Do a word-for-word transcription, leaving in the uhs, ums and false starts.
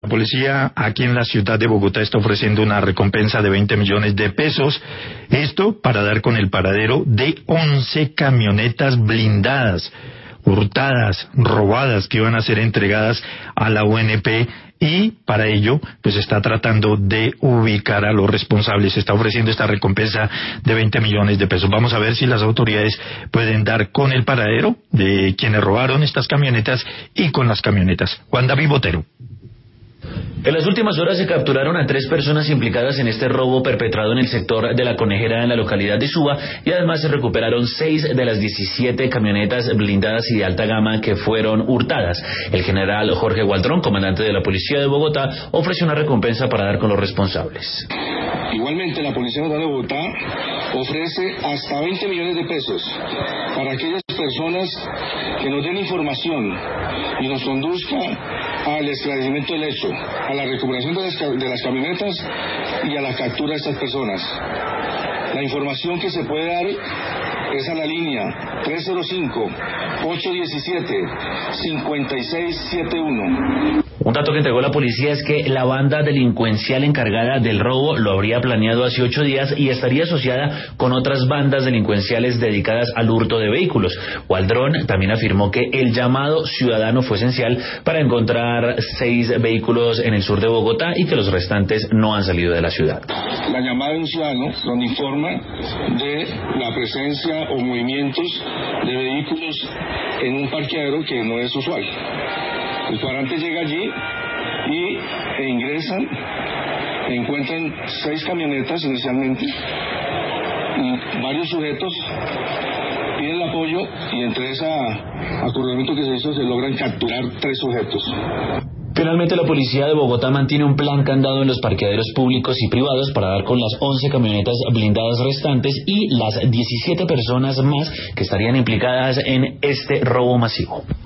La policía aquí en la ciudad de Bogotá está ofreciendo una recompensa de veinte millones de pesos, esto para dar con el paradero de once camionetas blindadas, hurtadas, robadas, que iban a ser entregadas a la U N P, y para ello pues está tratando de ubicar a los responsables. Está ofreciendo esta recompensa de veinte millones de pesos. Vamos a ver si las autoridades pueden dar con el paradero de quienes robaron estas camionetas y con las camionetas. Juan David Botero. En las últimas horas se capturaron a tres personas implicadas en este robo perpetrado en el sector de La Conejera en la localidad de Suba, y además se recuperaron seis de las diecisiete camionetas blindadas y de alta gama que fueron hurtadas. El general Jorge Gualdrón, comandante de la Policía de Bogotá, ofreció una recompensa para dar con los responsables. Igualmente, la Policía Nacional de Bogotá ofrece hasta veinte millones de pesos para aquellas personas que nos den información y nos conduzca al esclarecimiento del hecho, a la recuperación de las, de las camionetas y a la captura de estas personas. La información que se puede dar es a la línea tres cero cinco, ocho uno siete, cinco seis siete uno. Un dato que entregó la policía es que la banda delincuencial encargada del robo lo habría planeado hace ocho días y estaría asociada con otras bandas delincuenciales dedicadas al hurto de vehículos. Gualdrón también afirmó que el llamado ciudadano fue esencial para encontrar seis vehículos en el sur de Bogotá y que los restantes no han salido de la ciudad. La llamada de un ciudadano donde informa de la presencia o movimientos de vehículos en un parqueadero que no es usual. El cuadrante llega allí y e ingresan, encuentran seis camionetas inicialmente y varios sujetos piden el apoyo, y entre ese acordamiento que se hizo se logran capturar tres sujetos. Finalmente, la policía de Bogotá mantiene un plan candado en los parqueaderos públicos y privados para dar con las once camionetas blindadas restantes y las diecisiete personas más que estarían implicadas en este robo masivo.